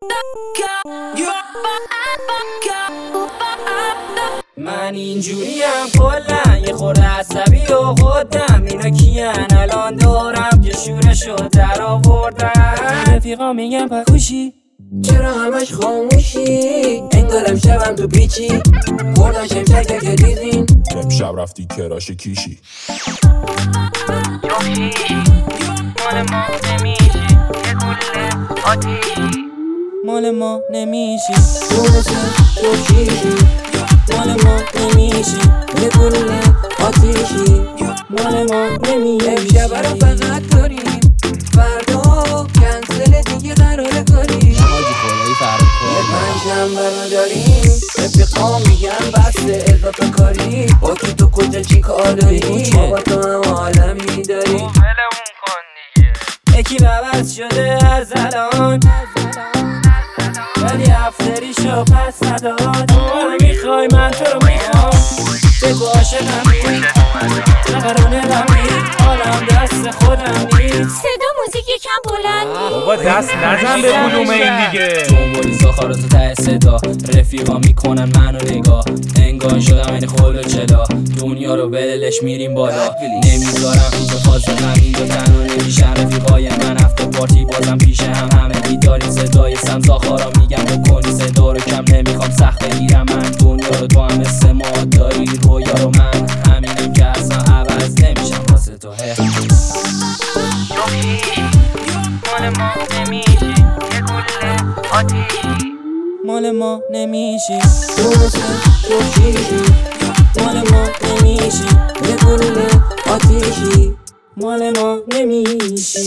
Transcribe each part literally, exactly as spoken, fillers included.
من اینجوریم کلن یه خورده عصبی و خودم اینا کیان الان دارم که شورشو در آوردن رفیقا میگن پکوشی چرا همش خاموشی انگارم شبم تو پیچی خوردن شمشک که دیدین امشب رفتی کراش کیشی مال ما نمیشی دونسه تو شیشی مال ما نمیشی یه گلوله آتیشی مال ما نمیشی امشب رو فقط داریم فردا کنسل دیگه قراره کنیم حاجی خدایی فرق یه پنجشنبه رو داریم رفیقا میگن بسته اضافه کاری با کی تو کجا چی کار داری بابا تو هم عالمی داری یکی عوض شده از الان ولی افتریشو پس نداد تو منو میخوای من تو رو میخوام بگو عاشقمی نقرانه دمی حالم دست خودم نیست صدا موزیک یکم بلند بابا دست نزن به کلوم این دیگه جنبولی زاخاراتو ته صدا رفیقا میکنن منو نگاه انگار شدم این خول و چلا دنیا رو بدلش میریم بالا نمیذارم تو فاز غمین دو تنها نمیشن رفیقای من هفته پارتی بازم پیشه هم همه بیداری صدای سم زاخارا میگم بکنی صدا رو کم نمیخوام سخت بگیرم من دنیا رو تو هم مثل ما داری رویا رو من همینم که اصلا عوض نمیشم واسه تو هه مال ما نمیشی یه گله آتیشی مال ما نمیشی دونسه تو شیشی مال ما نمیشی یه گلوله آتیشی مال ما نمیشی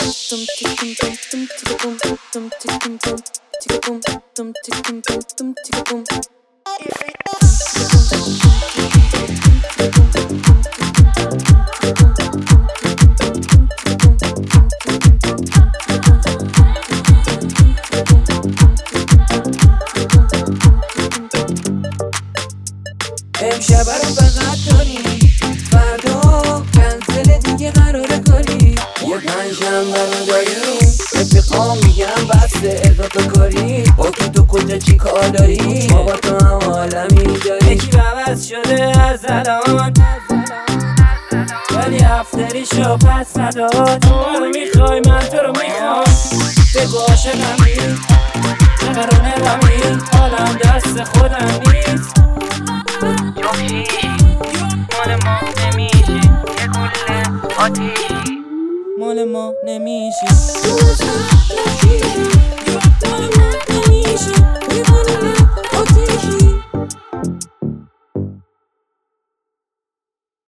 امشب رو فقط داریم فردا کنسل دیگه قراره کنی یه پنجشنبه رو داریم رفیقا میگن بسته اضافه کاری با کی تو کجا چی کار داری بابا تو هم عالمی داری یکی عوض شده از الان ولی افتریشو پس نداد تو منو میخوای من تو رو میخوام بگو عاشقمی نقرانه دمی حالم دست خودم نیست مال ما نمیشی یه گله آتیشی مال ما نمیشی دونسه